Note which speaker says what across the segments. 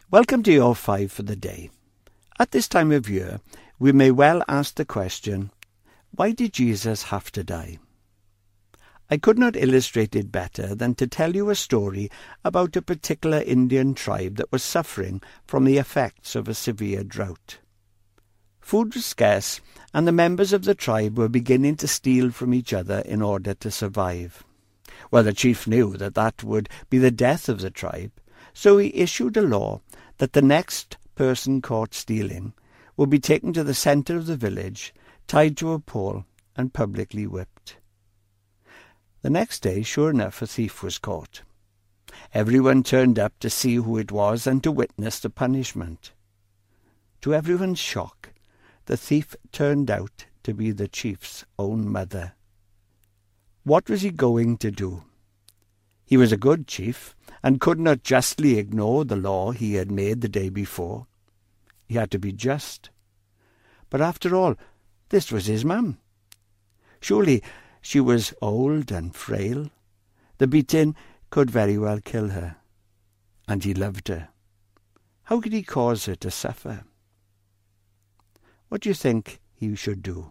Speaker 1: Welcome to your 5 for the day. At this time of year, we may well ask the question, why did Jesus have to die? I could not illustrate it better than to tell you a story about a particular Indian tribe that was suffering from the effects of a severe drought. Food was scarce, and the members of the tribe were beginning to steal from each other in order to survive. Well, the chief knew that would be the death of the tribe, so he issued a law that the next person caught stealing would be taken to the centre of the village, tied to a pole, and publicly whipped. The next day, sure enough, a thief was caught. Everyone turned up to see who it was and to witness the punishment. To everyone's shock, the thief turned out to be the chief's own mother. What was he going to do? He was a good chief, and could not justly ignore the law he had made the day before. He had to be just. But after all, this was his mum. Surely she was old and frail. The beating could very well kill her. And he loved her. How could he cause her to suffer? What do you think he should do?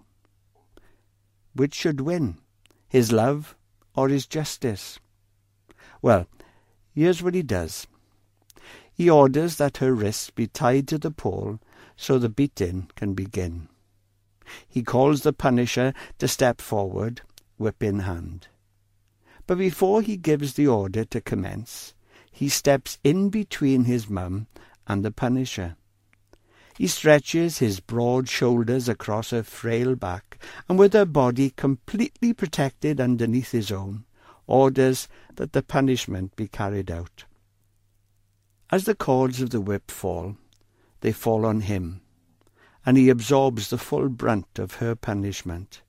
Speaker 1: Which should win, his love or his justice? Well, here's what he does. He orders that her wrists be tied to the pole so the beating can begin. He calls the punisher to step forward, whip in hand. But before he gives the order to commence, he steps in between his mum and the punisher. He stretches his broad shoulders across her frail back, and with her body completely protected underneath his own, orders that the punishment be carried out. As the cords of the whip fall, they fall on him, and he absorbs the full brunt of her punishment.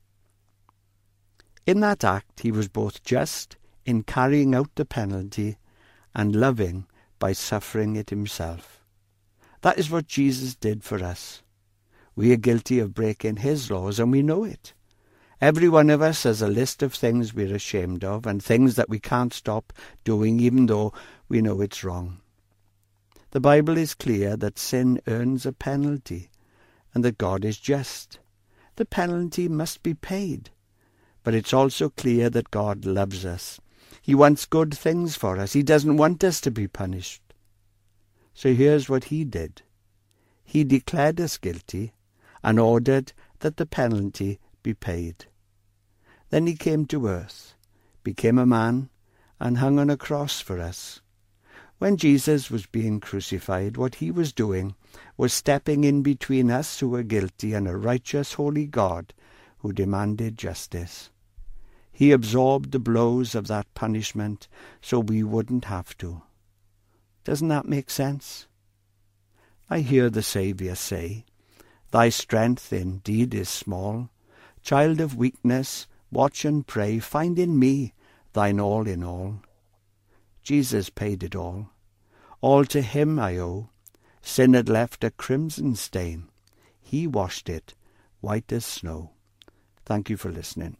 Speaker 1: In that act he was both just in carrying out the penalty and loving by suffering it himself. That is what Jesus did for us. We are guilty of breaking his laws, and we know it. Every one of us has a list of things we're ashamed of and things that we can't stop doing even though we know it's wrong. The Bible is clear that sin earns a penalty and that God is just. The penalty must be paid. But it's also clear that God loves us. He wants good things for us. He doesn't want us to be punished. So here's what he did. He declared us guilty and ordered that the penalty be paid. Then he came to earth, became a man, and hung on a cross for us. When Jesus was being crucified, what he was doing was stepping in between us who were guilty and a righteous, holy God who demanded justice. He absorbed the blows of that punishment so we wouldn't have to. Doesn't that make sense? I hear the Saviour say, "Thy strength indeed is small. Child of weakness, watch and pray, find in me thine all in all." Jesus paid it all. All to him I owe. Sin had left a crimson stain. He washed it white as snow. Thank you for listening.